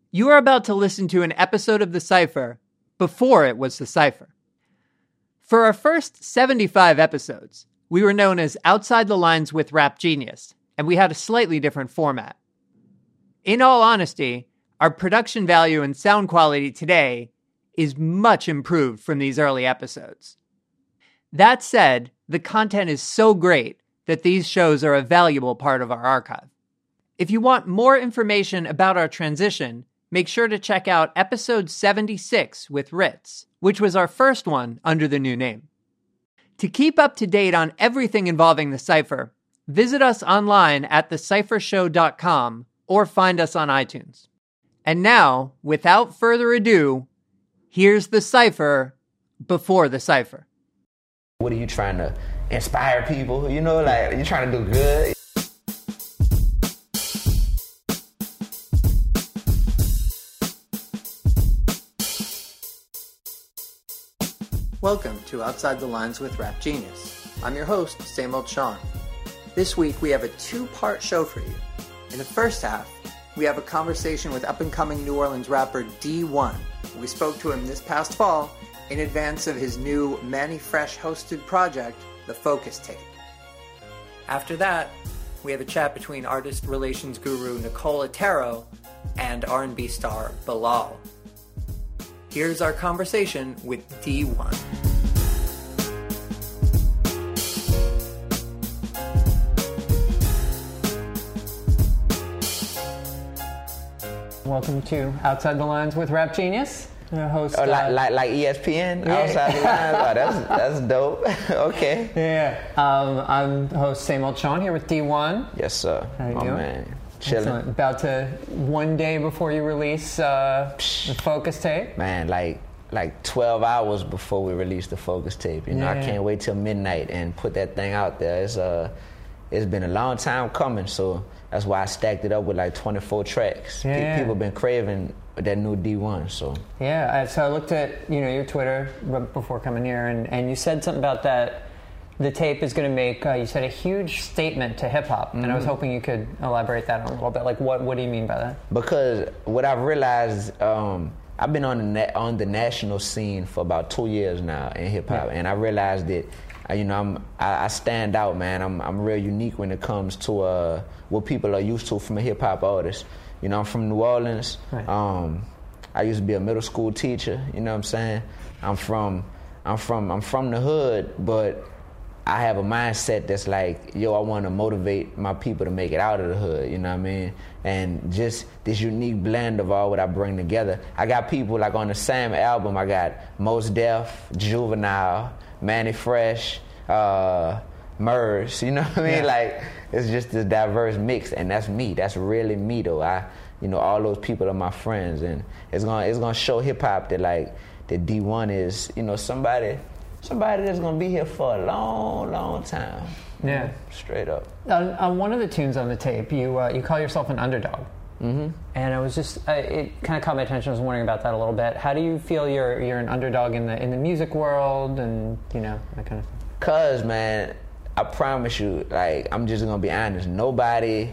You are about to listen to an episode of The Cypher before it was The Cypher. For our first 75 episodes, we were known as Outside the Lines with Rap Genius, and we had a slightly different format. In all honesty, our production value and sound quality today is much improved from these early episodes. That said, the content is so great that these shows are a valuable part of our archive. If you want more information about our transition, make sure to check out episode 76 with Ritz, which was our first one under the new name. To keep up to date on everything involving The Cypher, visit us online at thecyphershow.com or find us on iTunes. And now, without further ado, here's The Cypher before The Cypher. What are you trying to inspire people? You know, like, you're trying to do good. Welcome to Outside the Lines with Rap Genius. I'm your host, Same Old Sean. This week we have a two-part show for you. In the first half, we have a conversation with up-and-coming New Orleans rapper D1. We spoke to him this past fall in advance of his new Manny Fresh hosted project, The Focus Tape. After that, we have a chat between artist relations guru Nicole Otero and R&B star Bilal. Here's our conversation with D1. Welcome to Outside the Lines with Rap Genius. Host, like ESPN, yeah. Outside the Lines. Oh, that's dope. Okay. Yeah. I'm host Same Old Sean here with D1. Yes, sir. How you doing? Man. Chilling. Excellent. About to one day before you release the Focus Tape. Man, like 12 hours before we release the Focus Tape. You know, I can't wait till midnight and put that thing out there. It's been a long time coming, so that's why I stacked it up with like 24 tracks. People been craving that new D1, so. Yeah, so I looked at, your Twitter before coming here, and you said something about that. The tape is going to make, you said, a huge statement to hip-hop, and I was hoping you could elaborate that on a little bit. Like, what do you mean by that? Because what I've realized, I've been on the national scene for about 2 years now in hip-hop, and I realized that, I stand out, man. I'm real unique when it comes to what people are used to from a hip-hop artist. I'm from New Orleans. Right. I used to be a middle school teacher, you know what I'm saying? I'm from the hood, but I have a mindset that's like, I want to motivate my people to make it out of the hood, you know what I mean? And just this unique blend of all what I bring together. I got people like on the same album, I got Mos Def, Juvenile, Manny Fresh, Murs, you know what I mean? Yeah. Like, it's just this diverse mix, and that's me. That's really me, though. All those people are my friends, and it's gonna show hip hop that like that D1 is, somebody that's gonna be here for a long, long time. Yeah, straight up. On one of the tunes on the tape, you call yourself an underdog. Mm-hmm. And I was just, it kind of caught my attention. I was wondering about that a little bit. How do you feel you're an underdog in the music world, and that kind of thing? Cause, man, I promise you, like, I'm just gonna be honest. Nobody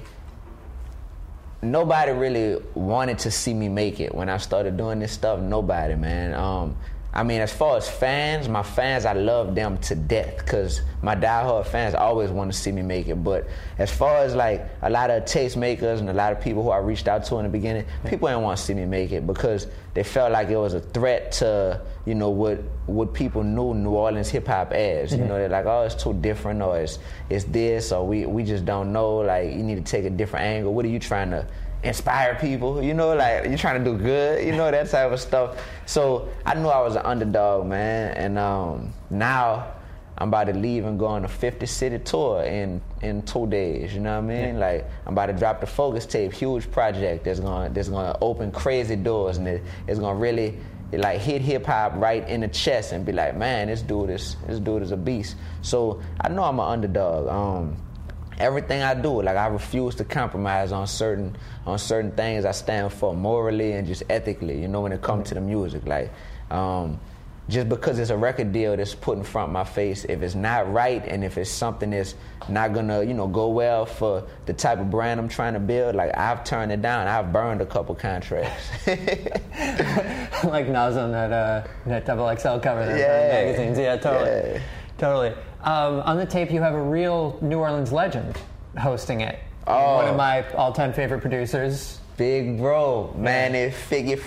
really wanted to see me make it when I started doing this stuff. Nobody, man. As far as fans, my fans, I love them to death because my diehard fans always want to see me make it. But as far as like a lot of tastemakers and a lot of people who I reached out to in the beginning, people didn't want to see me make it because they felt like it was a threat to, what people knew New Orleans hip hop as. Mm-hmm. They're like, oh, it's too different, or it's this, or we just don't know. Like, you need to take a different angle. What are you trying to inspire people, like you're trying to do good, that type of stuff. So I knew I was an underdog, man, and now I'm about to leave and go on a 50-city tour in 2 days. You know what I mean? Yeah. Like, I'm about to drop the Focus Tape, huge project that's gonna open crazy doors, and it's gonna really like hit hip hop right in the chest and be like, man, this dude is a beast. So I know I'm an underdog. Everything I do, like, I refuse to compromise on certain things I stand for morally and just ethically, when it comes to the music. Like, just because it's a record deal that's put in front of my face, if it's not right and if it's something that's not gonna, go well for the type of brand I'm trying to build, like I've turned it down. I've burned a couple contracts. Like Nas on that XXL cover there, magazines. Yeah, totally. Yeah. Totally. On the tape, you have a real New Orleans legend hosting it. Oh. One of my all-time favorite producers. Big bro, man, it figure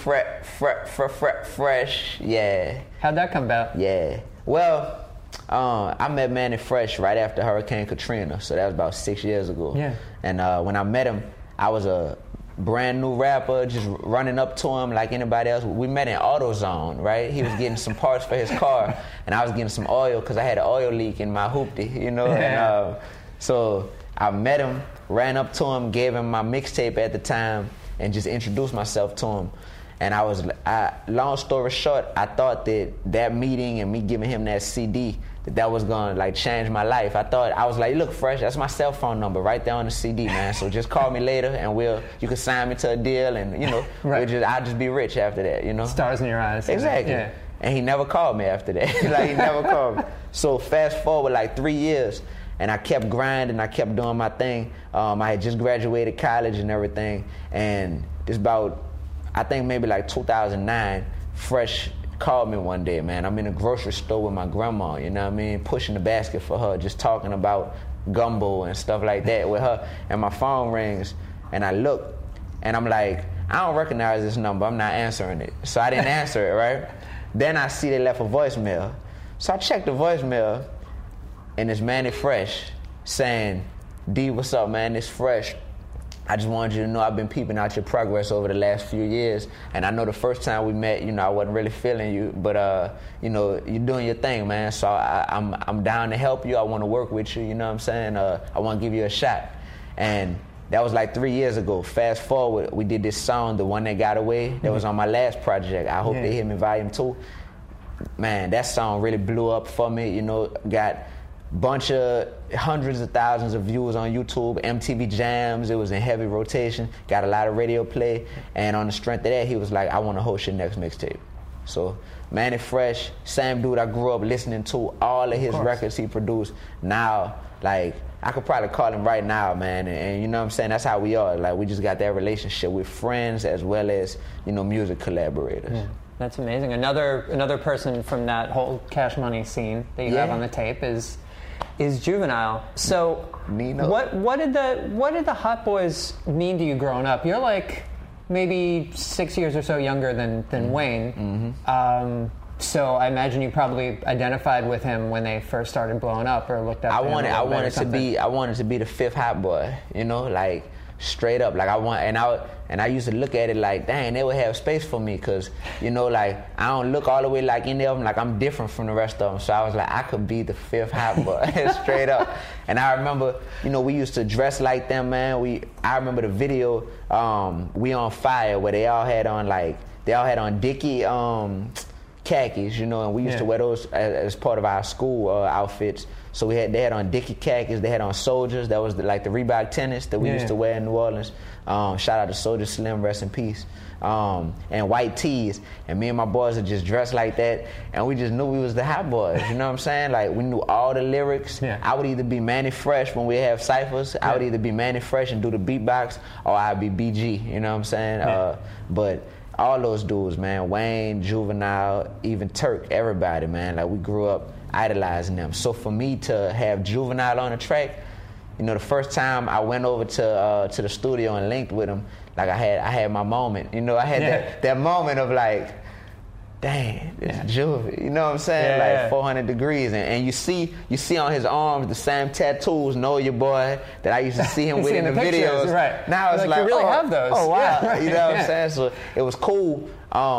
fresh, yeah. How'd that come about? Yeah. Well, I met Manny Fresh right after Hurricane Katrina, so that was about 6 years ago. Yeah. And when I met him, I was a brand new rapper, just running up to him like anybody else. We met in AutoZone, right? He was getting some parts for his car, and I was getting some oil because I had an oil leak in my hoopty, Yeah. And so I met him, ran up to him, gave him my mixtape at the time, and just introduced myself to him. And long story short, I thought that meeting and me giving him that CD, that was gonna like change my life. I was like, look, Fresh, that's my cell phone number right there on the CD, man. So just call me later and you can sign me to a deal and Right. I'll just be rich after that, Stars in your eyes. Exactly. Yeah. And he never called me after that. Like he never called me. So fast forward like 3 years, and I kept grinding, I kept doing my thing. I had just graduated college and everything, and this about, I think maybe like 2009, Fresh called me one day, man. I'm in a grocery store with my grandma, pushing the basket for her, just talking about gumbo and stuff like that with her, and my phone rings, and I look, and I'm like, I don't recognize this number, I'm not answering it. So I didn't answer it, right? Then I see they left a voicemail. So I checked the voicemail, and it's Manny Fresh saying, D, what's up, man? It's Fresh. I just wanted you to know I've been peeping out your progress over the last few years, and I know the first time we met, I wasn't really feeling you, but you're doing your thing, man. So I'm down to help you. I want to work with you. You know what I'm saying? I want to give you a shot. And that was like 3 years ago. Fast forward, we did this song, The One That Got Away. That was on my last project. I Hope They Hear Me Volume 2. Man, that song really blew up for me. Got bunch of hundreds of thousands of views on YouTube, MTV Jams, it was in heavy rotation, got a lot of radio play, and on the strength of that, he was like, I want to host your next mixtape. So Manny Fresh, same dude I grew up listening to, all of his records he produced. Now, like, I could probably call him right now, man, and you know what I'm saying, that's how we are. Like, we just got that relationship with friends as well as, music collaborators. Yeah. That's amazing. Another person from that whole Cash Money scene that you have on the tape is Juvenile. So Nino. What did the Hot Boys mean to you growing up? You're like maybe 6 years or so younger than Wayne. Mm-hmm. So I imagine you probably identified with him when they first started blowing up, or looked up. I wanted to be the fifth Hot Boy. Like straight up. Like I used to look at it like, dang, they would have space for me, because, like, I don't look all the way like any of them. Like, I'm different from the rest of them. So I was like, I could be the fifth Hot Boy, straight up. And I remember, we used to dress like them, man. I remember the video, We On Fire, where they all had on Dickie khakis, and we used to wear those as part of our school outfits. So they had on Dickie khakis, they had on Soldiers, that was the Reebok tennis that we used to wear in New Orleans. Shout out to Soldier Slim, rest in peace. And white tees, and me and my boys would just dress like that, and we just knew we was the Hot Boys, you know what I'm saying? Like, we knew all the lyrics. I would either be Manny Fresh when we have cyphers, I would either be Manny Fresh and do the beatbox, or I'd be BG, you know what I'm saying? But all those dudes, man, Wayne, Juvenile, even Turk, everybody, man, like, we grew up idolizing them. So for me to have Juvenile on the track, the first time I went over to the studio and linked with him, like, I had my moment. I had that moment of like, dang, it's Juvie. You know what I'm saying? 400 degrees, and you see on his arms the same tattoos, Know Your Boy, that I used to see him with in the videos. Right. Now it's like, you really have those. Oh wow, right. You know what I'm saying? So it was cool.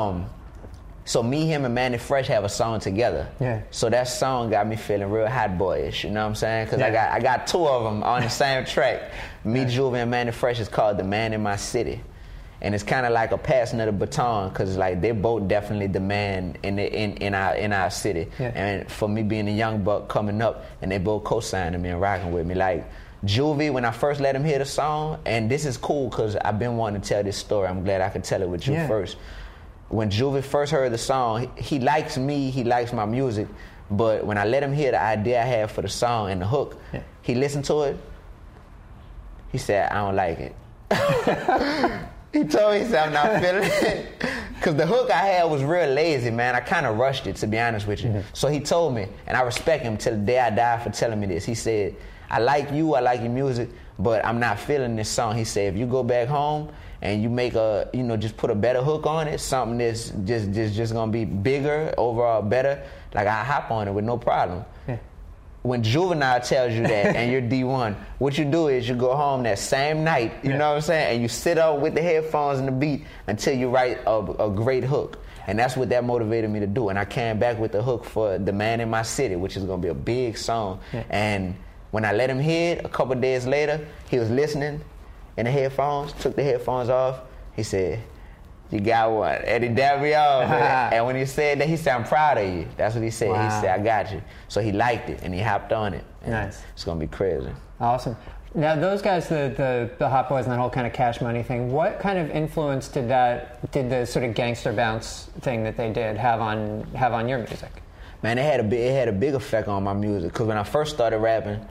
So me, him, and Manny Fresh have a song together. Yeah. So that song got me feeling real Hot Boyish. You know what I'm saying? Because I got two of them on the same track. Me, Juvie, and Manny Fresh is called The Man in My City, and it's kind of like a passing of the baton, because like they're both definitely the man in our city. Yeah. And for me being a young buck coming up, and they both co-signing me and rocking with me, like. Juvie, when I first let him hear the song, and this is cool because I've been wanting to tell this story. I'm glad I could tell it with you first. when Juvie first heard the song, he likes me, he likes my music, but when I let him hear the idea I had for the song and the hook, he listened to it. He said, I don't like it. He told me, he said, I'm not feeling it. Because the hook I had was real lazy, man. I kind of rushed it, to be honest with you. So he told me, and I respect him till the day I die for telling me this. He said, I like you, I like your music, but I'm not feeling this song. He said, if you go back home and you make just put a better hook on it, something that's just gonna be bigger, overall better, like I hop on it with no problem. Yeah. When Juvenile tells you that and you're D1, what you do is you go home that same night, you know what I'm saying, and you sit up with the headphones and the beat until you write a great hook. And that's what that motivated me to do. And I came back with the hook for The Man in My City, which is gonna be a big song. Yeah. And when I let him hear it, a couple days later, he was listening in the headphones, took the headphones off. He said, you got one. And he dabbed me off. And when he said that, he said, I'm proud of you. That's what he said. Wow. He said, I got you. So he liked it, and he hopped on it. Nice. It's going to be crazy. Awesome. Now, those guys, the Hot Boys and that whole kind of Cash Money thing, what kind of influence did the sort of gangster bounce thing that they did have on your music? Man, it had a big effect on my music. Because when I first started rapping,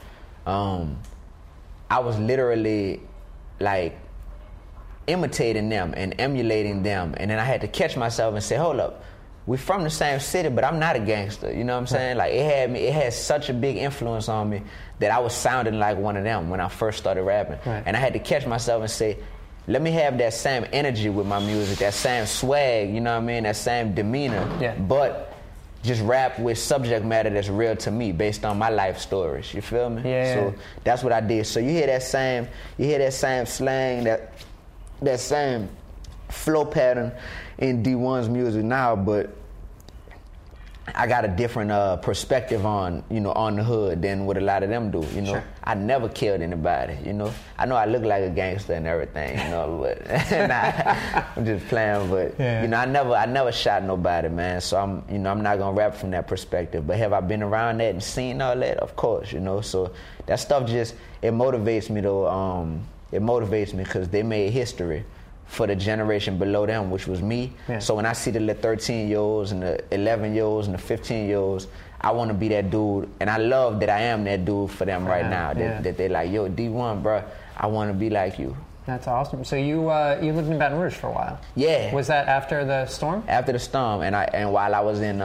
I was literally, like, imitating them and emulating them, and then I had to catch myself and say, hold up, we're from the same city, but I'm not a gangster, you know what I'm saying? Like, it had such a big influence on me that I was sounding like one of them when I first started rapping. Right. And I had to catch myself and say, let me have that same energy with my music, that same swag, you know what I mean, that same demeanor, but just rap with subject matter that's real to me based on my life stories, you feel me? Yeah. So that's what I did. So you hear that same slang, that same flow pattern in D1's music now, but I got a different perspective on the hood than what a lot of them do, you know. Sure. I never killed anybody, you know. I know I look like a gangster and everything, you know, but I'm just playing, but you know, I never shot nobody, man. So I'm not gonna rap from that perspective. But have I been around that and seen all that? Of course, you know. So that stuff it motivates me though. It motivates me because they made history for the generation below them, which was me. Yeah. So when I see the little 13-year-olds and the 11-year-olds and the 15-year-olds, I want to be that dude. And I love that I am that dude for them right now. That they're like, yo, D1, bro, I want to be like you. That's awesome. So you lived in Baton Rouge for a while. Yeah. Was that after the storm? After the storm, and while I was in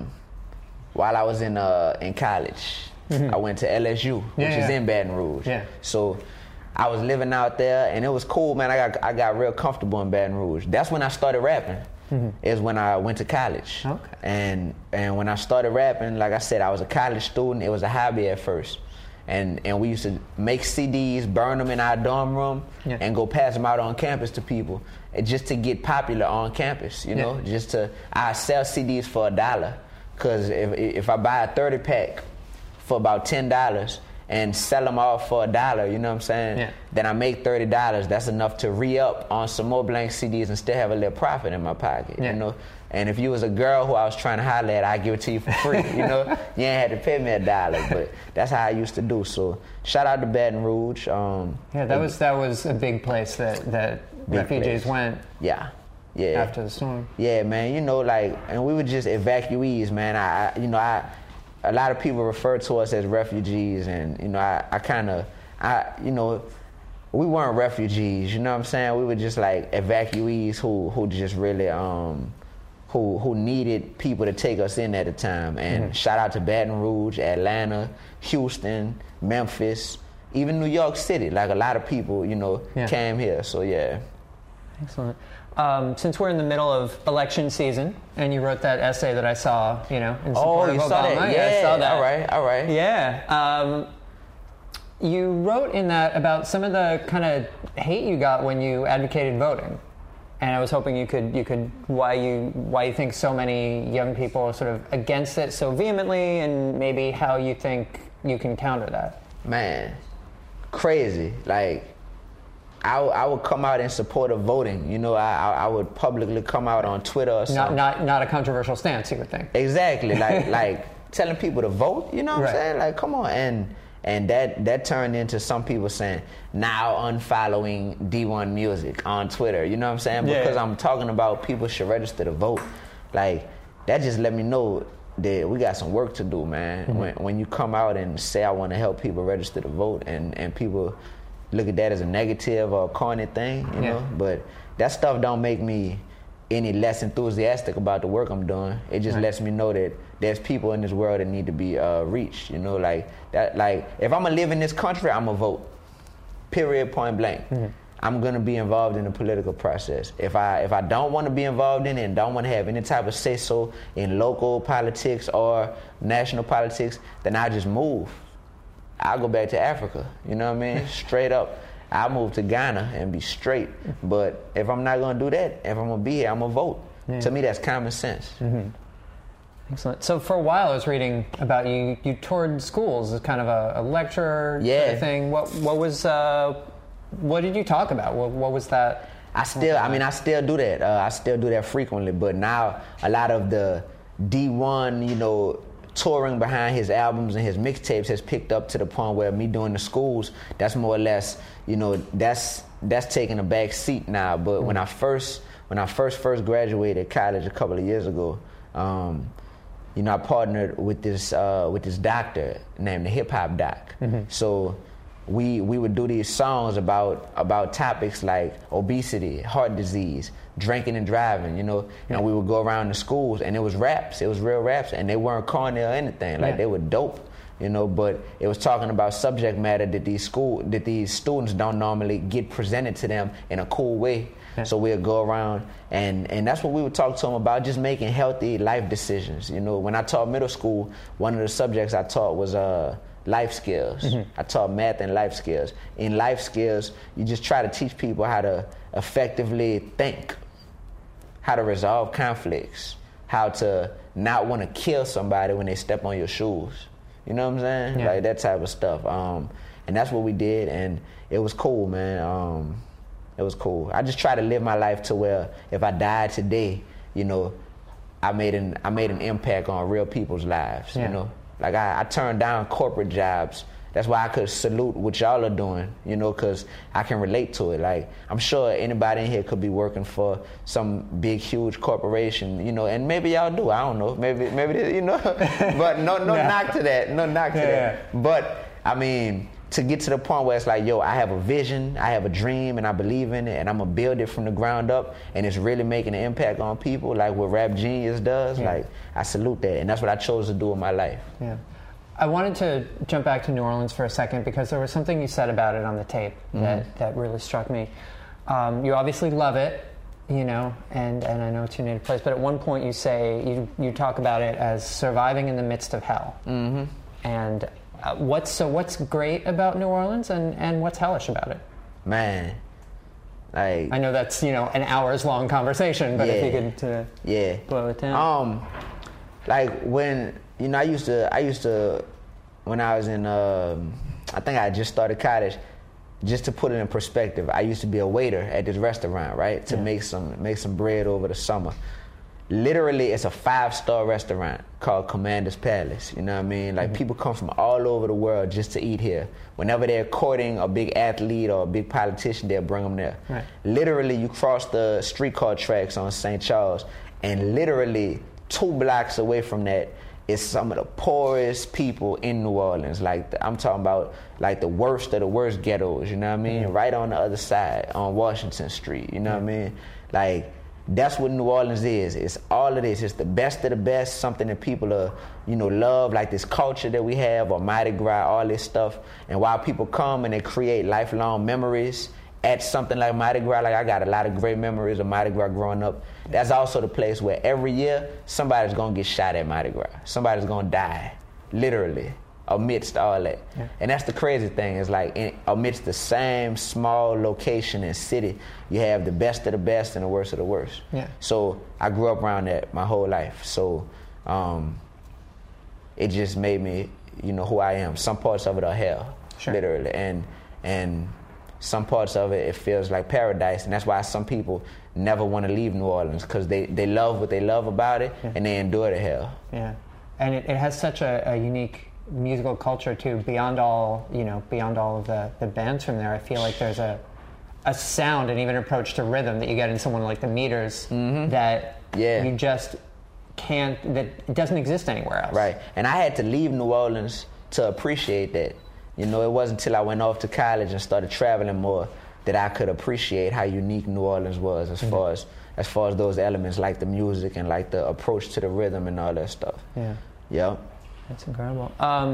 college, I went to LSU, which is in Baton Rouge. Yeah. So I was living out there, and it was cool, man. I got real comfortable in Baton Rouge. That's when I started rapping. Is when I went to college. Okay. And when I started rapping, like I said, I was a college student. It was a hobby at first. And we used to make CDs, burn them in our dorm room, and go pass them out on campus to people, just to get popular on campus, you know? I sell CDs for $1, because if I buy a 30-pack for about $10, and sell them all for $1, you know what I'm saying? Yeah. Then I make $30. That's enough to re-up on some more blank CDs and still have a little profit in my pocket, you know? And if you was a girl who I was trying to holler at, I'd give it to you for free, you know? You ain't had to pay me $1, but that's how I used to do. So shout out to Baton Rouge. That was a big place that refugees went. Yeah. After the storm. Yeah, man. You know, like, and we were just evacuees, man. A lot of people refer to us as refugees, and we weren't refugees, you know what I'm saying? We were just like evacuees who just really who needed people to take us in at the time. And shout out to Baton Rouge, Atlanta, Houston, Memphis, even New York City. Like, a lot of people, came here. So yeah. Excellent. Since we're in the middle of election season, and you wrote that essay that I saw, in support of Obama. Saw that? Yeah, I saw that. All right. Yeah. You wrote in that about some of the kind of hate you got when you advocated voting, and I was hoping you could why you think so many young people are sort of against it so vehemently, and maybe how you think you can counter that. Man, crazy. Like, I would come out in support of voting. I would publicly come out on Twitter or something. Not a controversial stance, you would think. Exactly. Like telling people to vote, you know what I'm saying? Like, come on. And that turned into some people saying, now unfollowing D1 Music on Twitter. You know what I'm saying? Because I'm talking about people should register to vote. Like, that just let me know that we got some work to do, man. When you come out and say I want to help people register to vote, and people look at that as a negative or a corny thing, you know? But that stuff don't make me any less enthusiastic about the work I'm doing. It just lets me know that there's people in this world that need to be reached, you know, like that. Like, if I'm gonna live in this country, I'm gonna vote. Period, point blank. I'm gonna be involved in the political process. If I don't want to be involved in it and don't want to have any type of say so in local politics or national politics, then I just move. I'll go back to Africa. You know what I mean? Straight up. I'll move to Ghana and be straight. But if I'm not gonna do that, if I'm gonna be here, I'm gonna vote. To me, that's common sense. Excellent. So for a while, I was reading about you. You toured schools as kind of a lecturer sort of thing. What did you talk about? What was that? I still do that. I still do that frequently. But now a lot of the D1, you know, touring behind his albums and his mixtapes has picked up to the point where me doing the schools, that's more or less, you know, that's taking a back seat now. But when I first graduated college a couple of years ago, you know, I partnered with this doctor named the Hip Hop Doc. So we would do these songs about topics like obesity, heart disease, drinking and driving, you know, and we would go around the schools, and it was raps, it was real raps, and they weren't corny or anything, like they were dope, you know, but it was talking about subject matter that these students don't normally get presented to them in a cool way. So we'd go around, and that's what we would talk to them about, just making healthy life decisions. You know, when I taught middle school, one of the subjects I taught was life skills. I taught math and life skills. In life skills, you just try to teach people how to effectively think, how to resolve conflicts, how to not want to kill somebody when they step on your shoes. You know what I'm saying? Like that type of stuff. And that's what we did, and it was cool, man. It was cool. I just try to live my life to where if I died today, you know, I made an impact on real people's lives. You know, like I turned down corporate jobs. That's why I could salute what y'all are doing, you know, because I can relate to it. Like, I'm sure anybody in here could be working for some big, huge corporation, you know, and maybe y'all do. I don't know. Maybe you know, but no knock to that. No knock to that. But I mean, to get to the point where it's like, yo, I have a vision, I have a dream, and I believe in it, and I'm gonna build it from the ground up, and it's really making an impact on people, like what Rap Genius does. Like, I salute that, and that's what I chose to do in my life. I wanted to jump back to New Orleans for a second because there was something you said about it on the tape that really struck me. You obviously love it, you know, and I know it's your native place, but at one point you say, you talk about it as surviving in the midst of hell. And what's great about New Orleans and what's hellish about it? Man, like, I know that's, you know, an hours long conversation, but if you could blow it down. Like when, you know, I used to when I was in I think I just started college. Just to put it in perspective, I used to be a waiter at this restaurant, right? To make some bread over the summer. Literally, it's a 5-star restaurant called Commander's Palace. You know what I mean? Like, people come from all over the world just to eat here. Whenever they're courting a big athlete or a big politician, they'll bring them there. Literally, you cross the streetcar tracks on St. Charles, and literally 2 blocks away from that is some of the poorest people in New Orleans. Like, I'm talking about like the worst of the worst ghettos, you know what I mean? Right on the other side, on Washington Street, you know what I mean? Like, that's what New Orleans is. It's all of this. It's the best of the best, something that people are, you know, love, like this culture that we have, or Mardi Gras, all this stuff. And while people come and they create lifelong memories at something like Mardi Gras, like I got a lot of great memories of Mardi Gras growing up. That's also the place where every year somebody's gonna get shot at Mardi Gras. Somebody's gonna die, literally, amidst all that. And that's the crazy thing, is like amidst the same small location and city, you have the best of the best and the worst of the worst. So I grew up around that my whole life. So it just made me, you know, who I am. Some parts of it are hell, literally, and some parts of it feels like paradise, and that's why some people never want to leave New Orleans, because they love what they love about it, and they endure the hell. And it has such a unique musical culture too, beyond all of the bands from there. I feel like there's a sound and even approach to rhythm that you get in someone like the Meters that you just can't, that it doesn't exist anywhere else. Right. And I had to leave New Orleans to appreciate that. You know, it wasn't until I went off to college and started traveling more that I could appreciate how unique New Orleans was as far as those elements, like the music and like the approach to the rhythm and all that stuff. Yeah. Yep. That's incredible.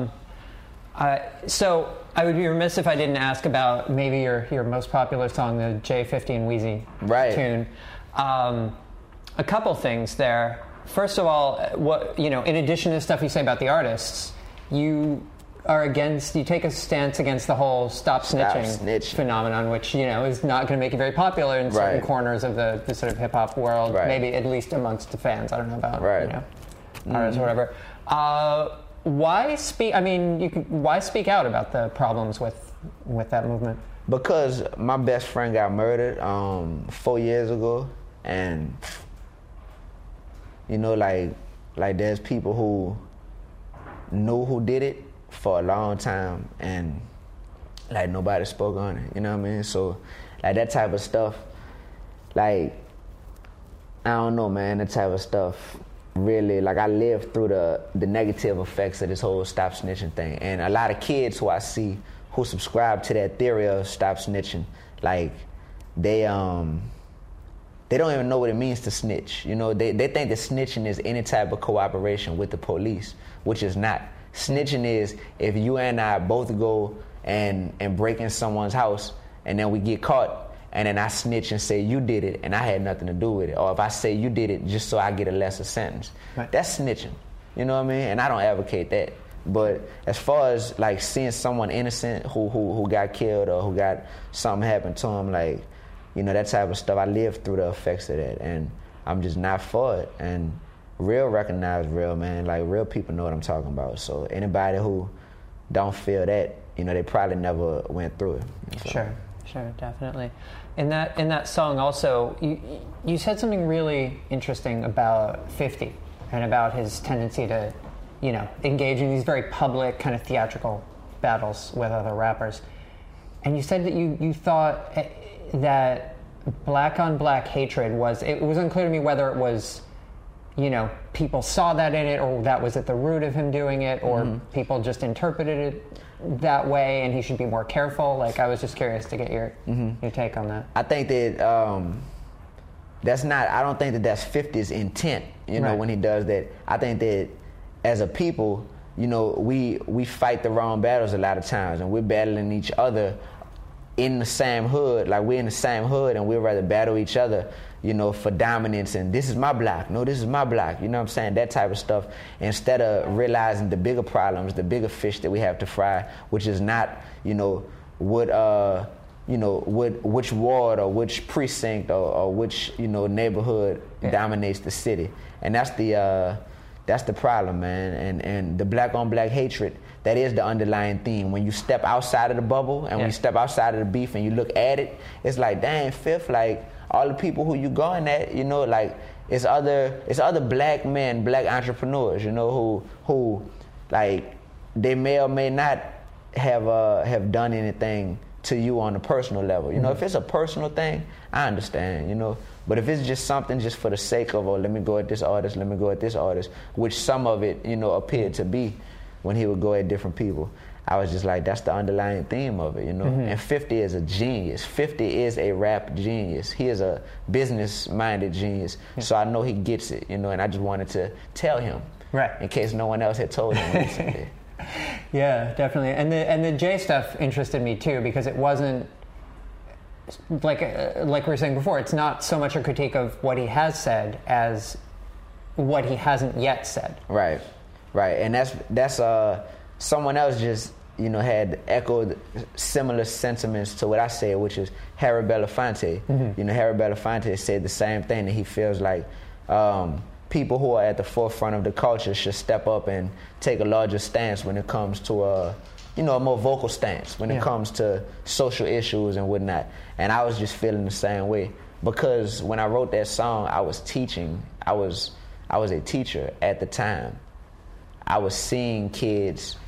So I would be remiss if I didn't ask about maybe your most popular song, the J50 and Wheezy tune. A couple things there. First of all, what in addition to the stuff you say about the artists, you take a stance against the whole stop snitching phenomenon, which is not going to make you very popular in certain corners of the sort of hip hop world. Maybe at least amongst the fans. I don't know about artists or whatever. Why speak out about the problems with that movement? Because my best friend got murdered 4 years ago, and like there's people who knew who did it for a long time, and like nobody spoke on it. You know what I mean? So like that type of stuff, like I don't know, man. That type of stuff. Really, like I lived through the negative effects of this whole stop snitching thing, and a lot of kids who I see who subscribe to that theory of stop snitching, like they don't even know what it means to snitch. They think that snitching is any type of cooperation with the police, which is not. Snitching is if you and I both go and break in someone's house, and then we get caught, and then I snitch and say you did it and I had nothing to do with it. Or if I say you did it just so I get a lesser sentence. Right. That's snitching. You know what I mean? And I don't advocate that. But as far as like seeing someone innocent who got killed or who got something happen to him, like, that type of stuff, I lived through the effects of that, and I'm just not for it. And real recognize real, man. Like real people know what I'm talking about. So anybody who don't feel that, they probably never went through it. So. Sure, definitely. In that song also, you said something really interesting about 50 and about his tendency to, engage in these very public kind of theatrical battles with other rappers. And you said that you thought that black on black hatred it was unclear to me whether it was, people saw that in it, or that was at the root of him doing it, or people just interpreted it that way and he should be more careful. Like, I was just curious to get your take on that. I think that I don't think that that's 50's intent, when he does that. I think that as a people, we fight the wrong battles a lot of times, and we're battling each other in the same hood. Like, we're in the same hood and we'd rather battle each other, for dominance, and this is my block. No, this is my block. You know what I'm saying? That type of stuff. Instead of realizing the bigger problems, the bigger fish that we have to fry, which is not, which ward or which precinct or which, neighborhood dominates the city. And that's the problem, man. And the black on black hatred, that is the underlying theme. When you step outside of the bubble and when you step outside of the beef and you look at it, it's like, dang, Fifth, like, all the people who you going at, like it's other black men, black entrepreneurs, who like they may or may not have done anything to you on a personal level. If it's a personal thing, I understand, But if it's just something just for the sake of, let me go at this artist, let me go at this artist, which some of it, appeared to be when he would go at different people, I was just like, that's the underlying theme of it, And 50 is a genius. 50 is a rap genius. He is a business-minded genius. Yeah. So I know he gets it, and I just wanted to tell him, in case no one else had told him recently. Yeah, definitely. And the Jay stuff interested me too, because it wasn't like we were saying before. It's not so much a critique of what he has said as what he hasn't yet said. Right. And that's someone else just, had echoed similar sentiments to what I said, which is Harry Belafonte. Harry Belafonte said the same thing, that he feels like people who are at the forefront of the culture should step up and take a larger stance when it comes to a more vocal stance when it comes to social issues and whatnot. And I was just feeling the same way, because when I wrote that song, I was teaching. I was a teacher at the time. I was seeing kids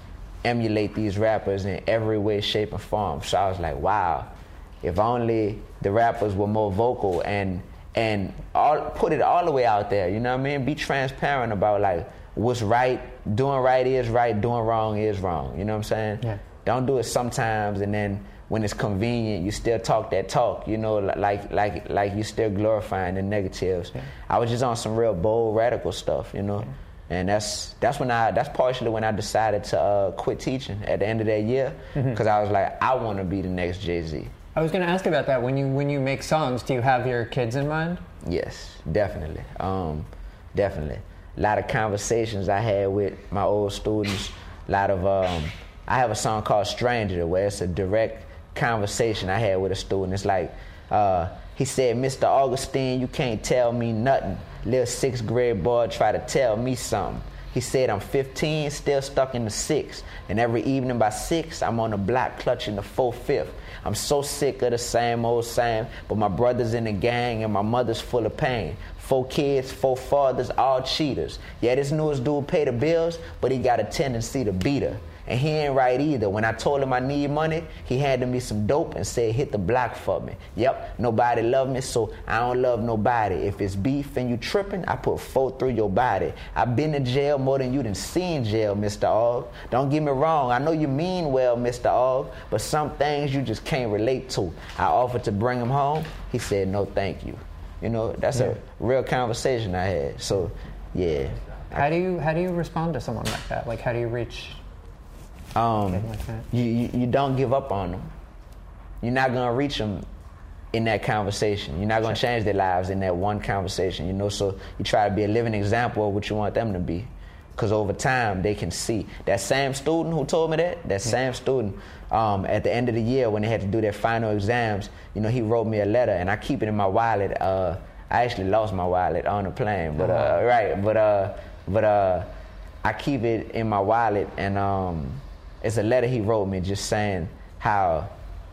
emulate these rappers in every way, shape, and form. So I was like, wow, if only the rappers were more vocal and put it all the way out there, you know what I mean? Be transparent about like what's right, doing right is right, doing wrong is wrong, you know what I'm saying? Yeah. Don't do it sometimes and then when it's convenient, you still talk that talk, you know, like you still glorifying the negatives. Yeah. I was just on some real bold, radical stuff, you know? Yeah. And that's partially when I decided to quit teaching at the end of that year, because I was like, I want to be the next Jay-Z. I was going to ask about that. When you make songs, do you have your kids in mind? Yes, definitely. Definitely. A lot of conversations I had with my old students. A lot of I have a song called Stranger where it's a direct conversation I had with a student. It's like, he said, Mr. Augustine, you can't tell me nothing. Little 6th grade boy try to tell me something. He said, I'm 15, still stuck in the 6th. And every evening by 6, I'm on the block clutching the 4/5. I'm so sick of the same old same, but my brother's in the gang and my mother's full of pain. 4 kids, 4 fathers, all cheaters. Yeah, this newest dude pay the bills, but he got a tendency to beat her. And he ain't right either. When I told him I need money, he handed me some dope and said, hit the block for me. Yep, nobody love me, so I don't love nobody. If it's beef and you tripping, I put 4 through your body. I've been to jail more than you done seen jail, Mr. Ogg. Don't get me wrong, I know you mean well, Mr. Ogg, but some things you just can't relate to. I offered to bring him home. He said, no, thank you. You know, that's a real conversation I had. So, yeah. How do you respond to someone like that? Like, how do you reach... You don't give up on them. You're not gonna reach them in that conversation. You're not gonna change their lives in that one conversation. You know, so you try to be a living example of what you want them to be, because over time they can see. That same student who told me that same student, at the end of the year when they had to do their final exams, you know, he wrote me a letter, and I keep it in my wallet. I actually lost my wallet on the plane, but I keep it in my wallet, and it's a letter he wrote me just saying how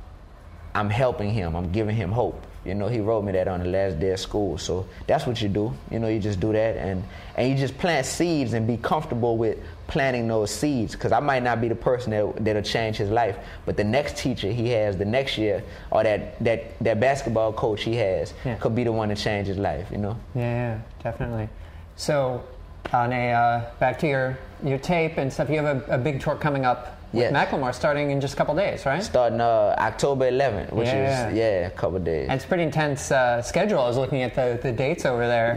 I'm helping him, I'm giving him hope. You know, he wrote me that on the last day of school. So that's what you do. You know, you just do that, and you just plant seeds and be comfortable with planting those seeds, because I might not be the person that'll change his life, but the next teacher he has the next year, or that basketball coach he has, could be the one to change his life, you know? Yeah, definitely. So, on back to your tape and stuff, you have a big tour coming up with Macklemore starting in just a couple days, right? Starting October 11th, which is a couple days. And it's a pretty intense schedule. I was looking at the dates over there.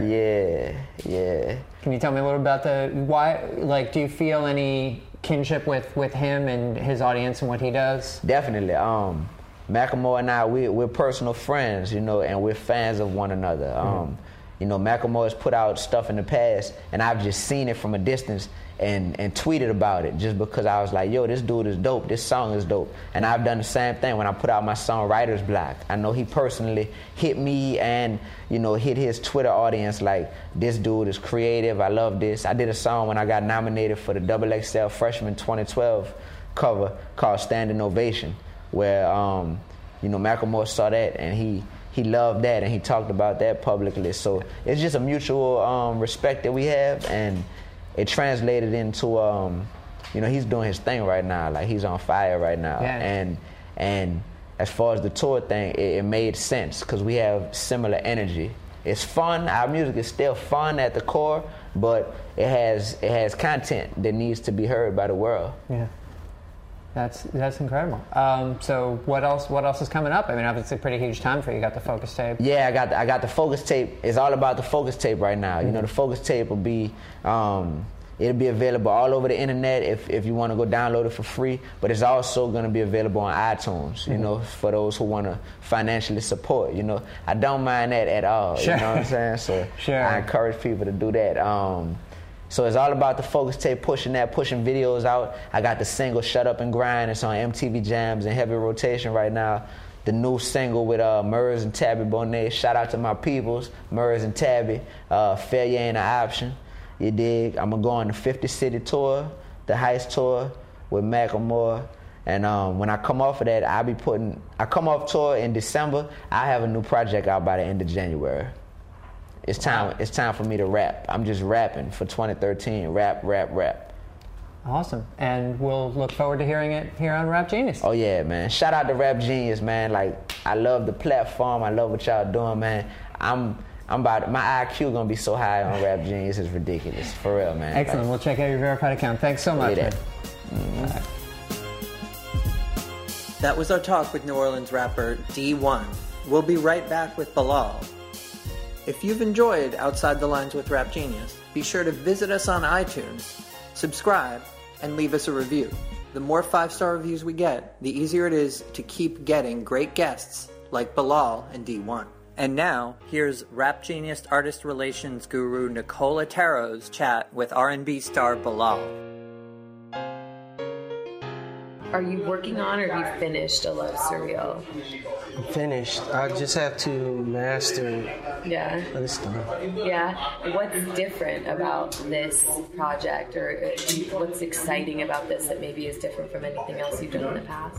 Yeah. Can you tell me a little about why? Like, do you feel any kinship with him and his audience and what he does? Definitely. Macklemore and I, we're personal friends, you know, and we're fans of one another. You know, Macklemore has put out stuff in the past, and I've just seen it from a distance and tweeted about it just because I was like, yo, this dude is dope, this song is dope. And I've done the same thing when I put out my song Writer's Block. I know he personally hit me and, you know, hit his Twitter audience like, this dude is creative, I love this. I did a song when I got nominated for the XXL Freshman 2012 cover called Standing Ovation, where, you know, Macklemore saw that and he loved that and he talked about that publicly. So it's just a mutual respect that we have, and it translated into, you know, he's doing his thing right now. Like, he's on fire right now. Yeah. And as far as the tour thing, it made sense because we have similar energy. It's fun. Our music is still fun at the core, but it has content that needs to be heard by the world. Yeah. That's incredible. So what else is coming up? I mean, obviously, a pretty huge time for you. You got the Focus tape. Yeah, I got the Focus tape. It's all about the Focus tape right now. You know, the Focus tape will be it'll be available all over the internet if you want to go download it for free. But it's also going to be available on iTunes. You know, for those who want to financially support. You know, I don't mind that at all. Sure. You know what I'm saying? So I encourage people to do that. So it's all about the Focus tape, pushing videos out. I got the single Shut Up and Grind. It's on MTV Jams in heavy rotation right now. The new single with Murs and Tabby Bonet. Shout out to my peoples, Murs and Tabby. Failure ain't an option. You dig? I'm going to go on the 50 city tour, the Heist tour with Macklemore. And when I come off of that, I come off tour in December. I have a new project out by the end of January. It's time for me to rap. I'm just rapping for 2013. Rap. Awesome. And we'll look forward to hearing it here on Rap Genius. Oh yeah, man. Shout out to Rap Genius, man. Like, I love the platform. I love what y'all doing, man. I'm about, my IQ gonna be so high on Rap Genius, it's ridiculous. For real, man. Excellent. Like, we'll check out your verified account. Thanks so much, man. Mm-hmm. That was our talk with New Orleans rapper D1. We'll be right back with Bilal. If you've enjoyed Outside the Lines with Rap Genius, be sure to visit us on iTunes, subscribe, and leave us a review. The more 5-star reviews we get, the easier it is to keep getting great guests like Bilal and D1. And now, here's Rap Genius artist relations guru Nicole Otero's chat with R&B star Bilal. Are you working on or have you finished A Love Surreal? I'm finished. I just have to master Yeah. this stuff. Yeah. What's different about this project, or what's exciting about this that maybe is different from anything else you've done in the past?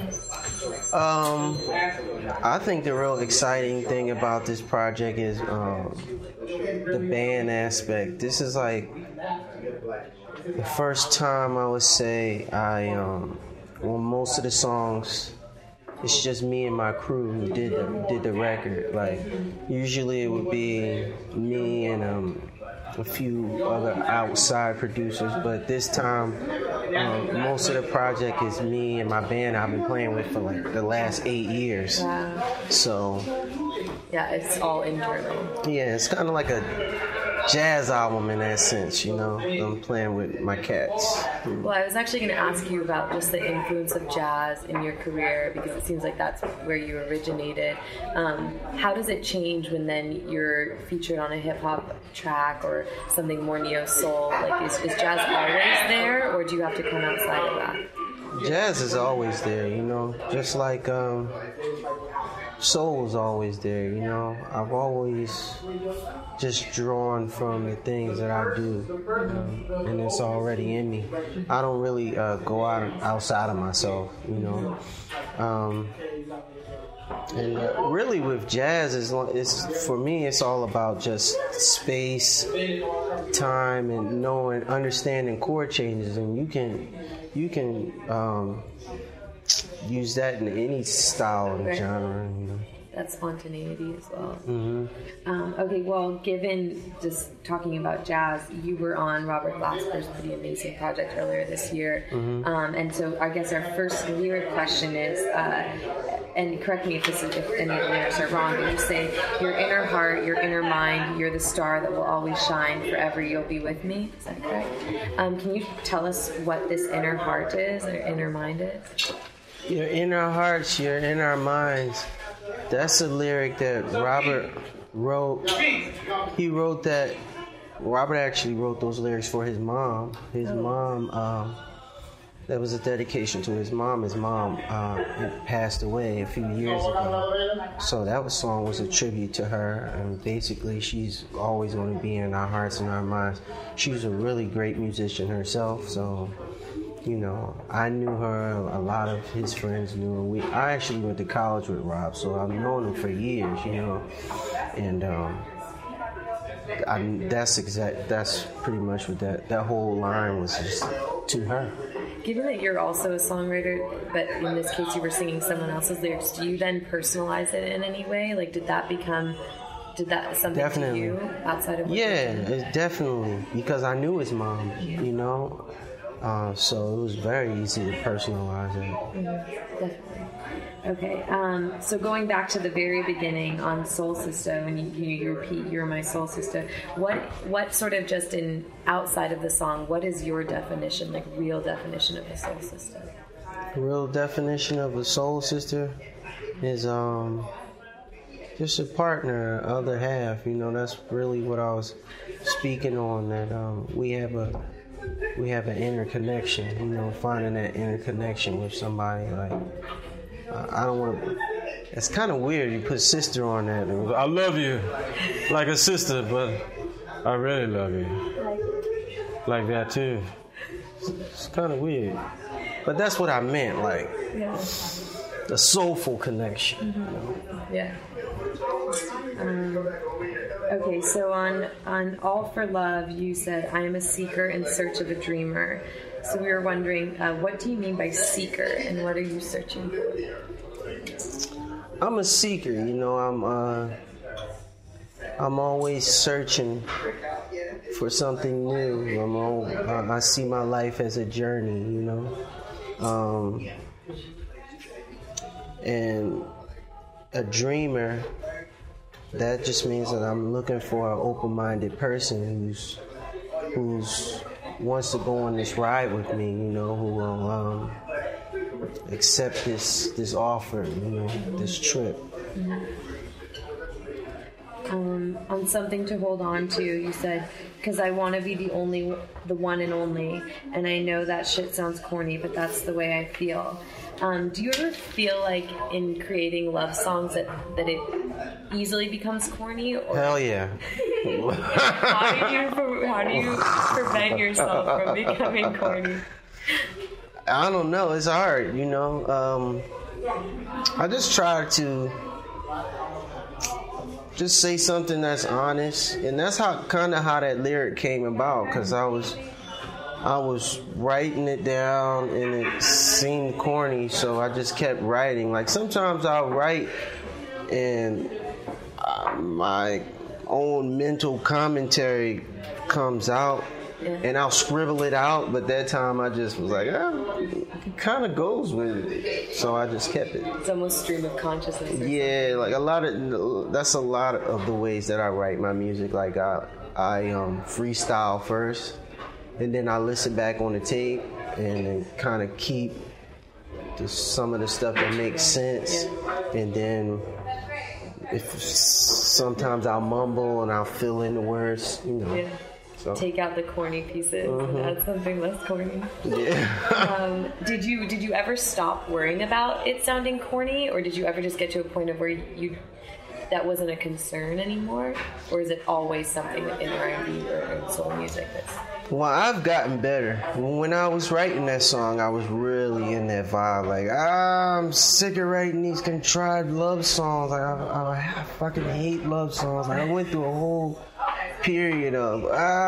I think the real exciting thing about this project is the band aspect. This is like the first time I would say well, most of the songs, it's just me and my crew who did the record. Like, usually it would be me and a few other outside producers, but this time most of the project is me and my band I've been playing with for like the last 8 years. Wow. So Yeah, it's all internal. yeah, it's kind of like a jazz album in that sense, you know. I'm playing with my cats. Well, I was actually going to ask you about just the influence of jazz in your career, because it seems like that's where you originated. How does it change when then you're featured on a hip-hop track or something more neo-soul? Like, is jazz always there, or do you have to come outside of that? Jazz is always there, you know, just like soul is always there, you know. I've always just drawn from the things that I do, and it's already in me. I don't really go outside of myself, you know. And really with jazz, it's for me, it's all about just space, time, and understanding chord changes, and you can use that in any style and genre, you know. That spontaneity as well. Mm-hmm. Okay, well, given just talking about jazz, you were on Robert Glasper's pretty amazing project earlier this year. Mm-hmm. And so I guess our first lyric question is, and correct me if any of the lyrics are wrong, but you say, your inner heart, your inner mind, you're the star that will always shine, forever you'll be with me. Is that correct? Can you tell us what this inner heart is, or inner mind is? Your inner hearts, your inner minds. That's a lyric that Robert wrote. He wrote that. Robert actually wrote those lyrics for his mom. His mom, that was a dedication to his mom. His mom had passed away a few years ago. So that song was a tribute to her. And basically, she's always going to be in our hearts and our minds. She was a really great musician herself. So, you know, I knew her, a lot of his friends knew her. I actually went to college with Rob, so I've known him for years, you know. And that's pretty much what that whole line was just to her. Given that you're also a songwriter, but in this case you were singing someone else's lyrics, do you then personalize it in any way? Like, did that something Definitely. to you outside of what Yeah, you're doing? it's definitely, because I knew his mom, you know. So it was very easy to personalize it. Definitely. Okay, so going back to the very beginning on Soul Sister, when you repeat, "You're my soul sister," what sort of, just in outside of the song, what is your definition, like real definition of a soul sister? The real definition of a soul sister is just a partner, other half. You know, that's really what I was speaking on. That we have an inner connection. You know, finding that inner connection with somebody. Like, I don't want to. It's kind of weird. You put sister on that. I love you, like a sister, but I really love you, like that too. It's kind of weird, but that's what I meant. Like, a soulful connection. Mm-hmm. You know? Yeah. Okay, so on All for Love, you said, "I am a seeker in search of a dreamer." So we were wondering, what do you mean by seeker, and what are you searching for? I'm a seeker, you know. I'm always searching for something new. I see my life as a journey, you know. And a dreamer, that just means that I'm looking for an open-minded person who's wants to go on this ride with me, you know, who will accept this offer, you know, this trip. On something to hold on to, you said, because I want to be the one and only, and I know that shit sounds corny, but that's the way I feel. Do you ever feel like in creating love songs that it easily becomes corny? Or Hell yeah. How do you prevent yourself from becoming corny? I don't know. It's hard, you know. I just try to just say something that's honest, and that's how that lyric came about. Because I was writing it down, and it seemed corny, so I just kept writing. Like sometimes I'll write, and my own mental commentary comes out. Yeah. And I'll scribble it out, but that time I just was like, it kind of goes with it. So I just kept it. It's almost stream of consciousness. Yeah, like that's a lot of the ways that I write my music. Like I freestyle first, and then I listen back on the tape and then kind of keep some of the stuff that makes sense. Yeah. And then if sometimes I'll mumble and I'll fill in the words, you know. Yeah. So. Take out the corny pieces and add something less corny. Yeah. Did you ever stop worrying about it sounding corny, or did you ever just get to a point of where that wasn't a concern anymore, or is it always something in R&B or in soul music that's? Well, I've gotten better. When I was writing that song, I was really in that vibe. Like, I'm sick of writing these contrived love songs. Like, I fucking hate love songs. Like, I went through a whole period of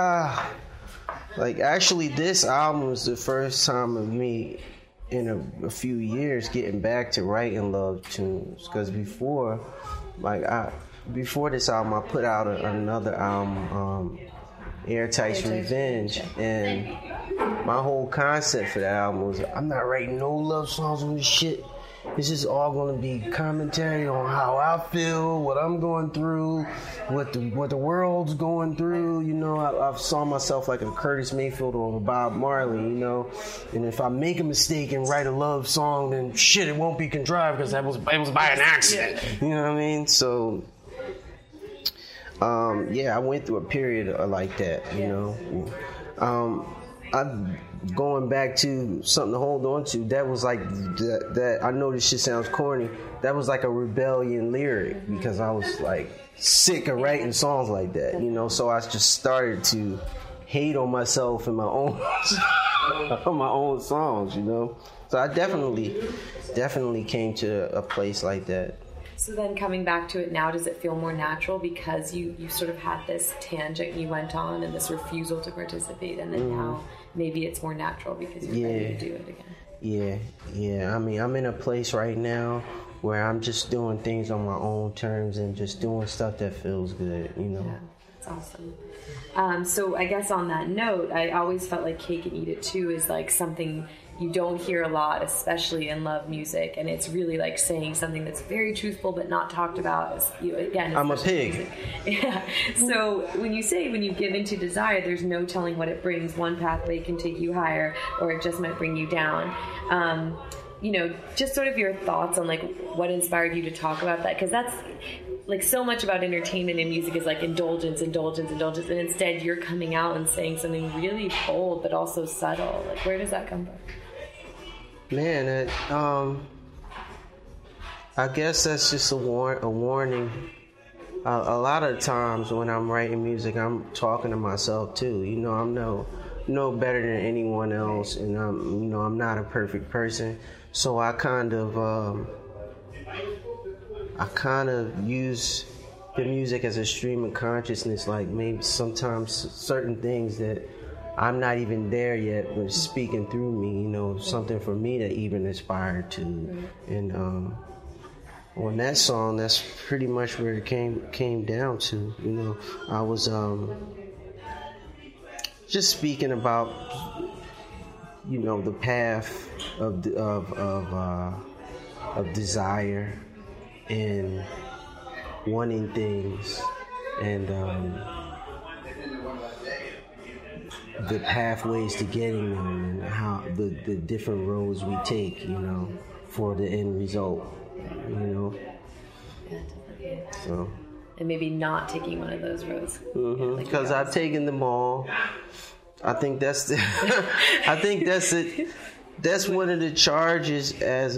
like actually this album was the first time of me in a few years getting back to writing love tunes, because before this album I put out another album, Airtight's Revenge, and my whole concept for that album was I'm not writing no love songs on this shit. This is all going to be commentary on how I feel, what I'm going through, what the world's going through. You know, I saw myself like a Curtis Mayfield or a Bob Marley, you know. And if I make a mistake and write a love song, then shit, it won't be contrived because it was by an accident. You know what I mean? So, yeah, I went through a period like that, you know. Going back to something to hold on to, that was like that I know this shit sounds corny, that was like a rebellion lyric, because I was like sick of writing songs like that, you know. So I just started to hate on myself and my own my own songs, you know. So I definitely came to a place like that. So then coming back to it now, does it feel more natural because you sort of had this tangent you went on and this refusal to participate, and then now maybe it's more natural because you're ready to do it again? Yeah. I mean, I'm in a place right now where I'm just doing things on my own terms and just doing stuff that feels good, you know? Yeah, that's awesome. So I guess on that note, I always felt like Cake and Eat It Too is like something you don't hear a lot, especially in love music, and it's really like saying something that's very truthful but not talked about. Again, I'm a pig. Music. Yeah. So when you give into desire, there's no telling what it brings. One pathway can take you higher, or it just might bring you down. You know, just sort of your thoughts on like what inspired you to talk about that, because that's like so much about entertainment and music is like indulgence, and instead you're coming out and saying something really bold but also subtle. Like, where does that come from? Man, I guess that's just a warning. A lot of times when I'm writing music, I'm talking to myself too. You know, I'm no better than anyone else, and I'm not a perfect person. So I kind of use the music as a stream of consciousness. Like maybe sometimes certain things that I'm not even there yet, but it's speaking through me, you know, something for me to even aspire to. And on that song, that's pretty much where it came down to. You know, I was just speaking about, you know, the path of desire and wanting things, and the pathways to getting them, and how the different roads we take, you know, for the end result, you know. Yeah, definitely. So. And maybe not taking one of those roads. Because I've taken them all. I think that's it. That's one of the charges as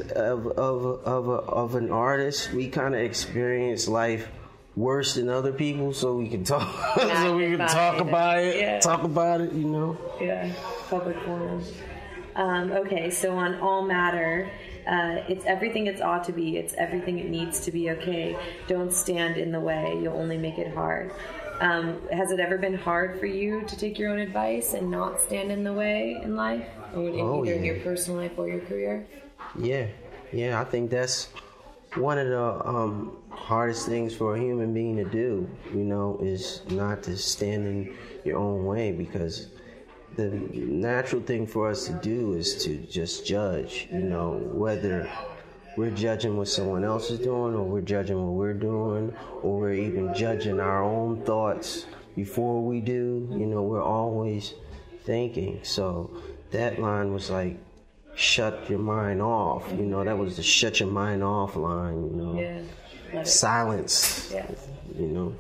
of an artist. We kind of experience life worse than other people, so we can talk. So we can talk about it. Yeah. Talk about it, you know. Yeah, public forum. Okay, so on All Matter, it's everything it ought to be. It's everything it needs to be. Okay, don't stand in the way. You'll only make it hard. Has it ever been hard for you to take your own advice and not stand in the way in life, or either in your personal life or your career? Yeah. I think that's one of the hardest things for a human being to do. You know, is not to stand in your own way, because the natural thing for us to do is to just judge. You know, whether we're judging what someone else is doing, or we're judging what we're doing, or we're even judging our own thoughts before we do. You know, we're always thinking. So that line was like, shut your mind off. You know, that was the shut your mind off line, you know. Yeah. Silence. Yeah. You know.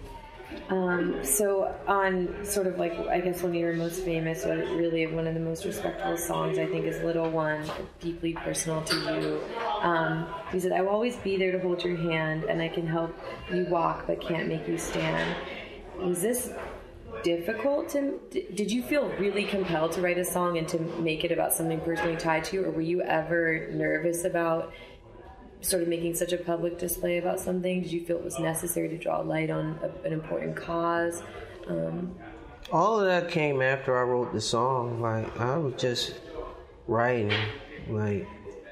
So on sort of like, I guess one of your most famous, or really one of the most respectable songs, I think, is Little One, deeply personal to you. You said, I will always be there to hold your hand, and I can help you walk but can't make you stand. Was this difficult? Did you feel really compelled to write a song and to make it about something personally tied to you, or were you ever nervous about sort of making such a public display about something? Did you feel it was necessary to draw light on an important cause? All of that came after I wrote the song. Like, I was just writing. Like,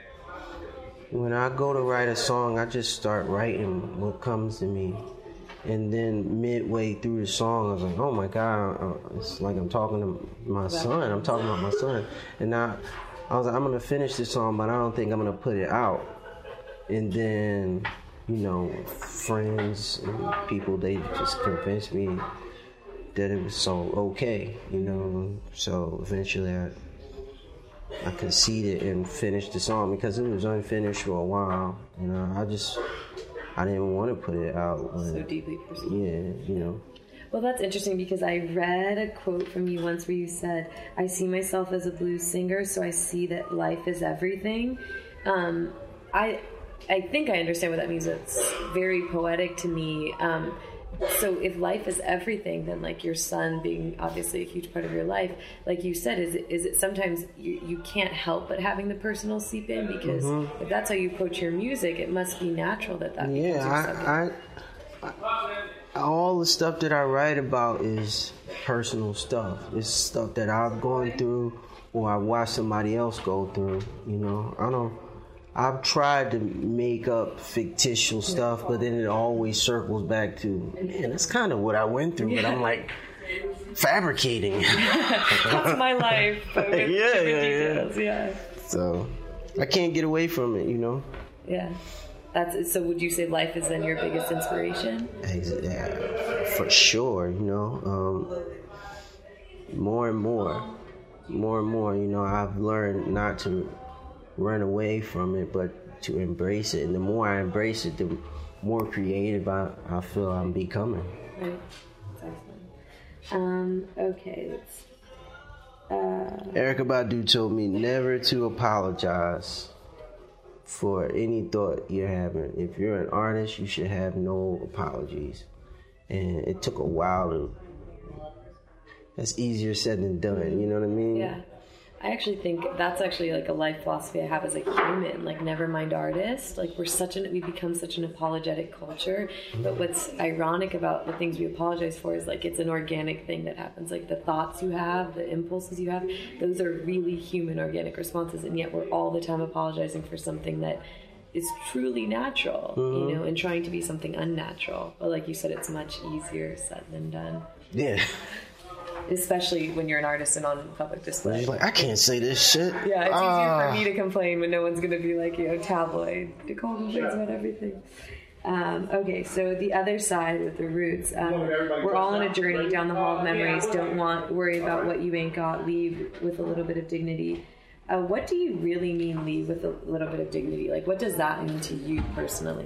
when I go to write a song, I just start writing what comes to me. And then midway through the song, I was like, oh my God, it's like I'm talking to my son. I'm talking about my son. And I was like, I'm going to finish this song, but I don't think I'm going to put it out. And then, you know, friends and people, they just convinced me that it was so okay, you know. So eventually I conceded and finished the song, because it was unfinished for a while. You know, I didn't want to put it out. So deeply personal. Yeah, you know. Well, that's interesting, because I read a quote from you once where you said, I see myself as a blues singer, so I see that life is everything. I think I understand what that means. It's very poetic to me. So if life is everything, then like your son being obviously a huge part of your life, like you said, is it sometimes you can't help but having the personal seep in, because if that's how you approach your music, it must be natural that becomes your subject. All the stuff that I write about is personal stuff. It's stuff that I've gone through, or I watch somebody else go through. You know, I've tried to make up fictitious stuff, but then it always circles back to, man, that's kind of what I went through. But I'm like fabricating. That's my life. But with details. Yeah. So I can't get away from it, you know. Yeah. So would you say life is then your biggest inspiration? Yeah, for sure, you know. More and more, you know, I've learned not to run away from it, but to embrace it. And the more I embrace it, the more creative I feel I'm becoming. Right. That's excellent. Okay. Erykah Badu told me never to apologize for any thought you're having. If you're an artist, you should have no apologies. And it took a while to... That's easier said than done, you know what I mean? Yeah. I actually think that's actually like a life philosophy I have as a human, like never mind artist. Like we become such an apologetic culture, but what's ironic about the things we apologize for is like it's an organic thing that happens. Like the thoughts you have, the impulses you have, those are really human organic responses, and yet we're all the time apologizing for something that is truly natural, you know, and trying to be something unnatural. But like you said, it's much easier said than done. Yeah. Especially when you're an artist and on public display. Like, I can't say this shit. Yeah, it's easier for me to complain when no one's going to be like, you know, tabloid. Nicole complains about everything. Okay, so the other side with the Roots, we're all on a journey down the hall of memories. Don't worry about what you ain't got. Leave with a little bit of dignity. What do you really mean, leave with a little bit of dignity? Like, what does that mean to you personally?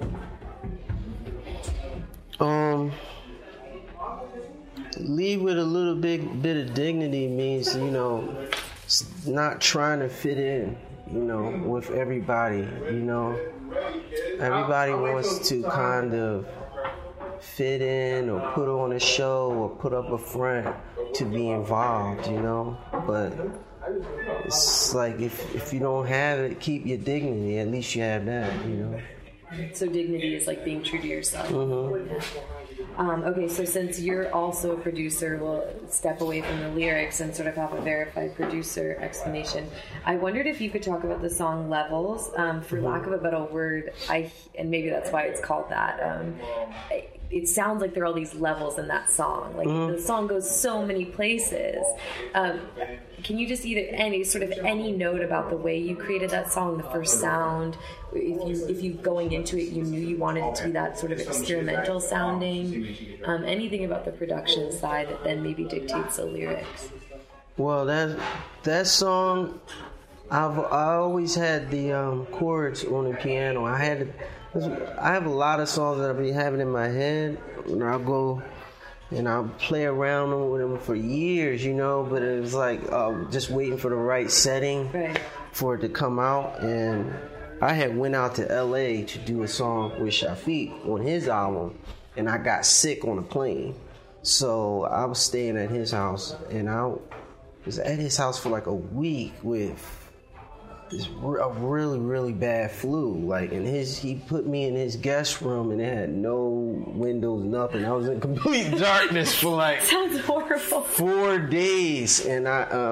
Leave with a little bit of dignity means, you know, not trying to fit in, you know, with everybody, you know. Everybody wants to kind of fit in or put on a show or put up a front to be involved, you know. But it's like if you don't have it, keep your dignity. At least you have that, you know. So dignity is like being true to yourself. Okay, so since you're also a producer, we'll step away from the lyrics and sort of have a verified producer explanation. I wondered if you could talk about the song Levels. For lack of a better word, and maybe that's why it's called that. It sounds like there are all these levels in that song. Like the song goes so many places. Can you just any note about the way you created that song, the first sound? If you going into it, you knew you wanted it to be that sort of experimental sounding. Anything about the production side that then maybe dictates the lyrics. Well, that song, I always had the chords on the piano. I have a lot of songs that I've been having in my head, and I'll go and I'll play around with them for years, you know. But it was like just waiting for the right setting for it to come out. And I had went out to L.A. to do a song with Shafiq on his album, and I got sick on a plane. So I was staying at his house, and I was at his house for like a week with a really, really bad flu. Like, he put me in his guest room, and it had no windows, nothing. I was in complete darkness for like sounds horrible. 4 days, and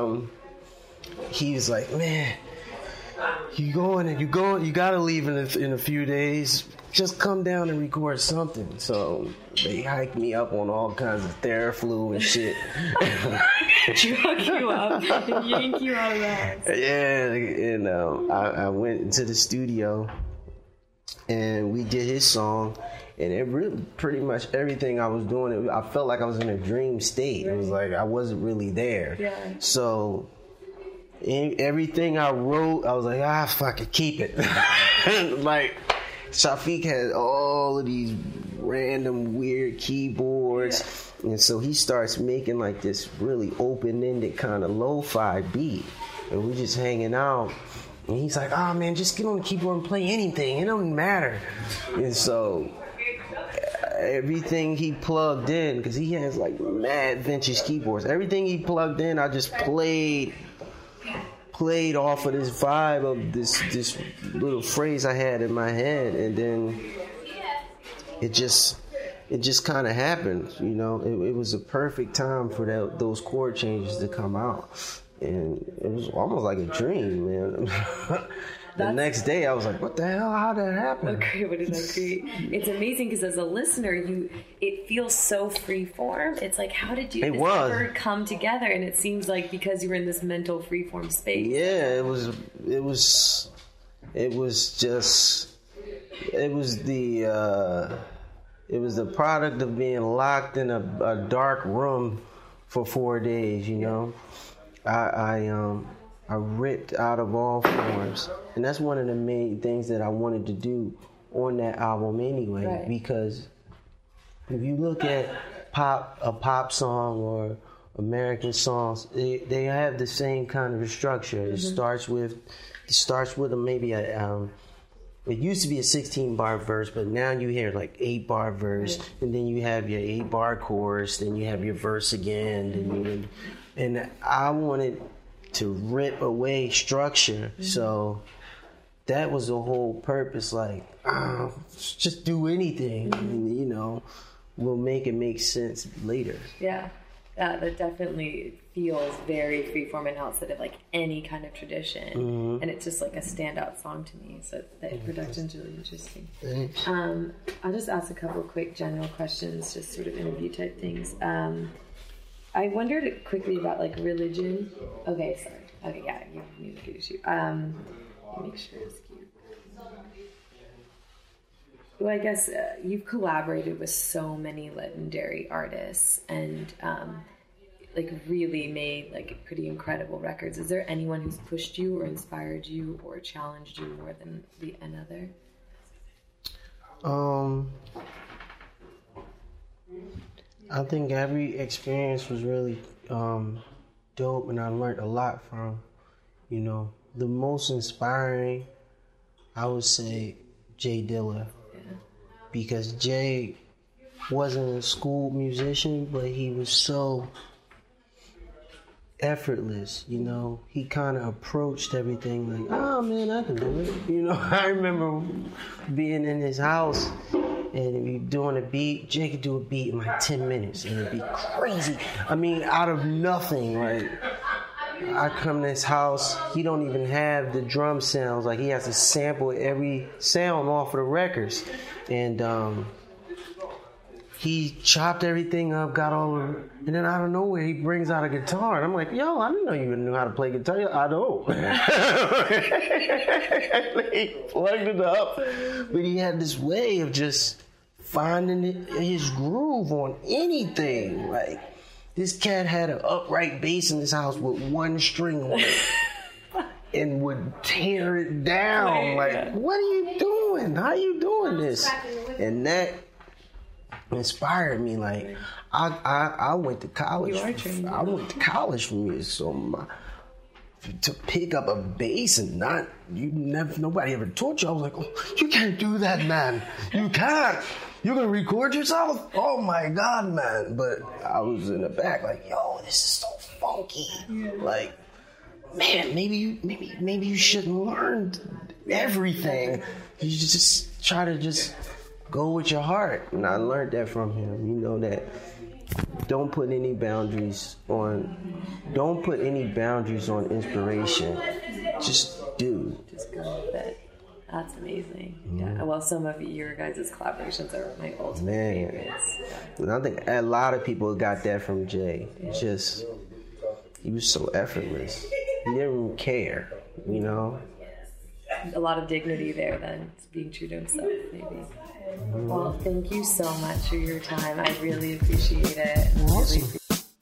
he was like, "Man, you gotta leave in a few days. Just come down and record something." So they hiked me up on all kinds of Theraflu and shit. Drug you up, yank you out of the house. Yeah, and I went into the studio and we did his song, and it really pretty much everything I was doing, I felt like I was in a dream state. It was like I wasn't really there. Yeah. So everything I wrote, I was like, fuck it, keep it. Like, Shafiq had all of these random weird keyboards, and so he starts making like this really open-ended kind of lo-fi beat, and we're just hanging out, and he's like, "Oh man, just get on the keyboard and play anything, it don't matter." And so everything he plugged in, because he has like mad vintage keyboards, everything he plugged in, I just played off of this vibe of this little phrase I had in my head, and then it just kind of happened, you know. It was a perfect time for those chord changes to come out, and it was almost like a dream, man. The next day, I was like, "What the hell? How did that happen?" Okay, what did I create? It's amazing because as a listener, it feels so freeform. It's like, how did you ever come together? And it seems like because you were in this mental freeform space. Yeah, it was the product of being locked in a dark room for 4 days. You know, I ripped out of all forms, and that's one of the main things that I wanted to do on that album anyway. Right. Because if you look at a pop song or American songs, they have the same kind of structure. It starts with maybe a it used to be a 16-bar verse, but now you hear like 8-bar verse, and then you have your 8-bar chorus, then you have your verse again, and I wanted to rip away structure. So that was the whole purpose. Like, just do anything, and, you know, we'll make it make sense later. Yeah. That definitely feels very freeform and outside of like any kind of tradition, and it's just like a standout song to me. So the production's really interesting. Thanks. I'll just ask a couple quick general questions, just sort of interview type things. I wondered quickly about like religion. Okay, sorry. Okay, yeah, you need to shoot. Let me make sure it's cute. Well, I guess you've collaborated with so many legendary artists and like really made like pretty incredible records. Is there anyone who's pushed you or inspired you or challenged you more than another? I think every experience was really dope, and I learned a lot from, you know, the most inspiring, I would say, Jay Dilla. Because Jay wasn't a school musician, but he was so effortless, you know. He kind of approached everything like, oh man, I can do it. You know, I remember being in his house and be doing a beat. Jay could do a beat in like 10 minutes and it'd be crazy. I mean, out of nothing, like, I come to his house, he don't even have the drum sounds. Like, he has to sample every sound off of the records. And he chopped everything up, got all of it, and then out of nowhere, he brings out a guitar. And I'm like, yo, I didn't know you knew how to play guitar. I don't. He plugged it up. But he had this way of just finding his groove on anything. Like, this cat had an upright bass in his house with one string on it and would tear it down. Like, what are you doing? How are you doing this? And that inspired me. Like, I went to college. I went to college for music, so to pick up a bass and nobody ever taught you. I was like, oh, you can't do that, man. You can't. You're gonna record yourself? Oh my God, man. But I was in the back like, yo, this is so funky. Yeah. Like, man, maybe you shouldn't learn everything. You just try to just go with your heart. And I learned that from him. You know, that don't put any boundaries on inspiration. Just do. Just go with it. That's amazing. Yeah. Well, some of your guys' collaborations are my ultimate favorites. Yeah. And I think a lot of people got that from Jay. Just, he was so effortless. He didn't care, you know? A lot of dignity there then, being true to himself, maybe. Well, thank you so much for your time. I really appreciate it. Awesome.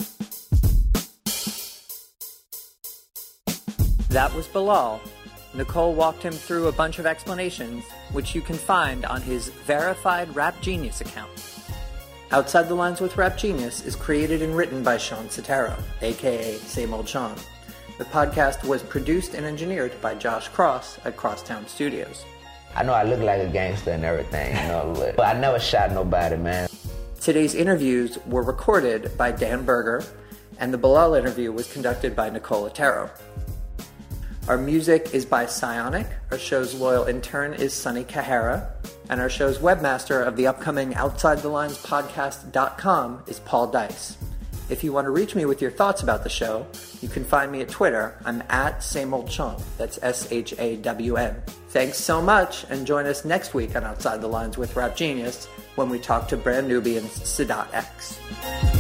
That was Bilal. Nicole walked him through a bunch of explanations, which you can find on his verified Rap Genius account. Outside the Lines with Rap Genius is created and written by Sean Sotero, aka Same Old Sean. The podcast was produced and engineered by Josh Cross at Crosstown Studios. I know I look like a gangster and everything, you know, but I never shot nobody, man. Today's interviews were recorded by Dan Berger, and the Bilal interview was conducted by Nicole Otero. Our music is by Psionic, our show's loyal intern is Sunny Kahara, and our show's webmaster of the upcoming Outside the Lines podcast.com is Paul Dice. If you want to reach me with your thoughts about the show, you can find me at Twitter. I'm at Same Old Sean. That's SHAWN. Thanks so much, and join us next week on Outside the Lines with Rap Genius when we talk to brand Nubian's Sadat X.